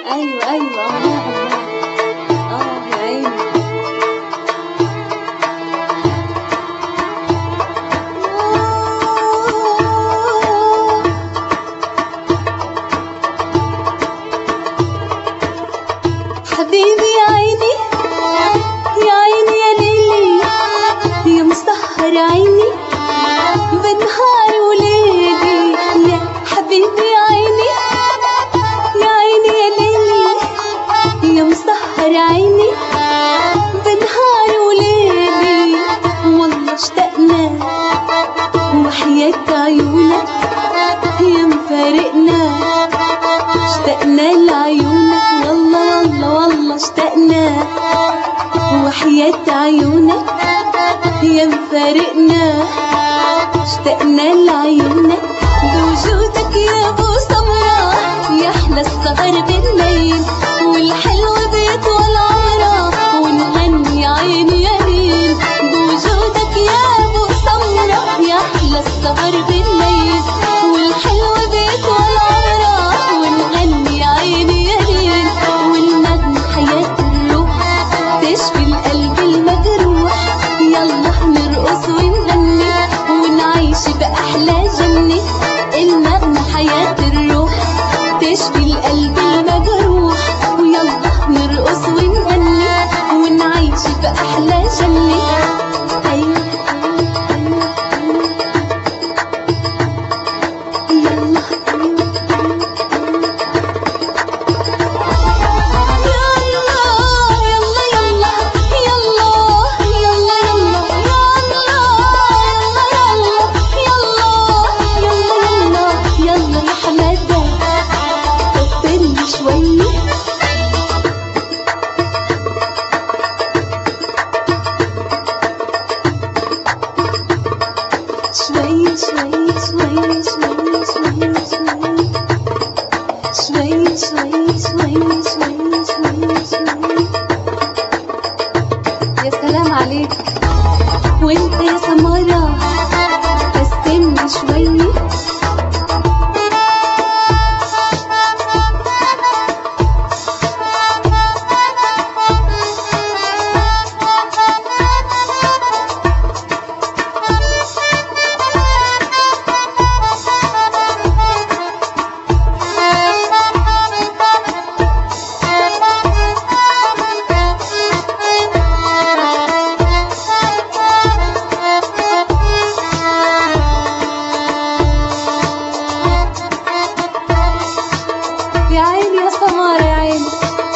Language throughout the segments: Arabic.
ايوه ايوه الله الله. يا عيني. حبيبي يا عيني يا عيني يا ليلي يا مسهر عيني بنهار وليلي يا حبيبي يا عيني يا عيني يا ليلي يا مسهر عيني بنهار وليلي والله اشتقنا وحياة عيونك يا مفارقنا اشتقنا لعيونك والله والله والله اشتقنا وحياة عيونك يا مفارقنا اشتقنا لعيونك بوجودك يا ابو سمرة يا احلى السهر بالليل والحلو بيطول عمره ونغني يا عيني يا ليل بوجودك يا ابو سمرة يا احلى السهر بالليل والحلو بيطول عمره ونغني يا عيني يا ليل والنغمة حياة الروح تشفي القلب المجروح يلا نرقص ونغني ونعيش بأحلى جنة النغمة حياة الروح تشفي القلب المجروح ويلا نرقص ونغني ونعيش بأحلى جنة. أيوة يلا يا سلام عليك وانت يا سمارة استني شوية يا عيني يا سمارة يا عيني.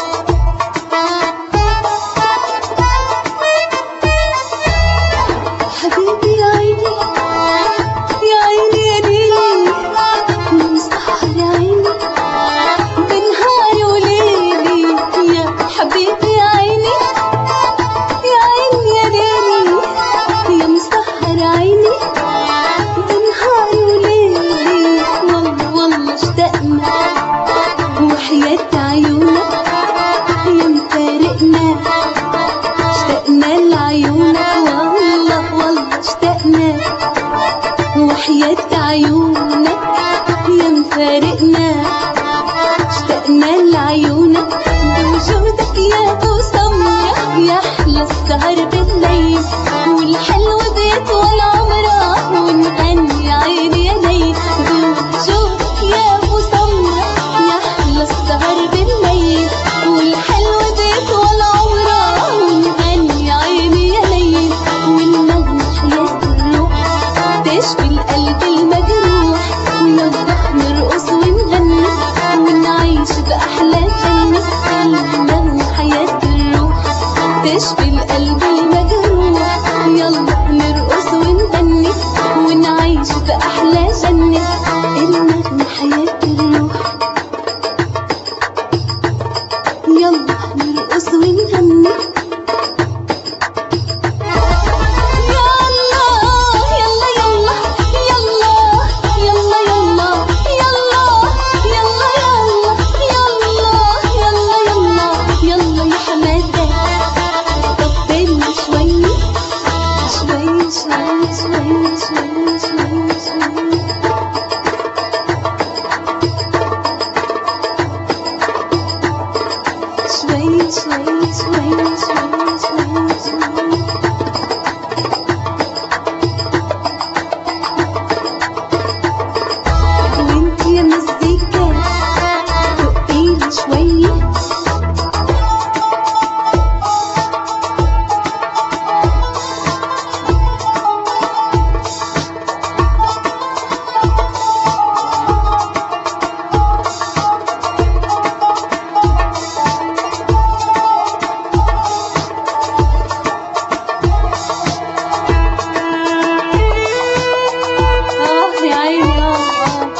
حبيبي يا عيني يا عيني يا ليلي يا مسهر عيني بنهار وليلي يا حبيبي يا عيني يا عيني يا ليلي يا مسهر عيني بنهار وليلي والله والله اشتقنا وحياة عيونك يا مفارقنا اشتقنا لعيونك والله والله اشتقنا وحياة عيونك يا مفارقنا اشتقنا لعيونك بوجودك يا ابو سمرة يا احلى السهر بالليل والحلو بيطول عمره ونغني يا عيني يا ليل بوجودك يا ابو سمرة يا احلى السهر بالليل والحلو بيطول عمره ونغني يا عيني يا ليل والنغمة حياة الروح تشفي القلب المجروح ويلا نرقص ونغني ونعيش بأحلى جنة النغمة حياة الروح تشفي القلب المجروح اه